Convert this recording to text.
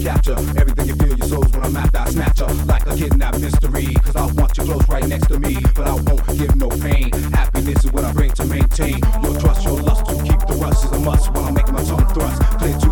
capture everything you feel, your soul's when I'm after. I snatch her like a kidnapped mystery, cause I want you close right next to me, but I won't give no pain. Happiness is what I bring to maintain your trust, your lust to keep the rust is a must while I'm making my tongue thrust. Clear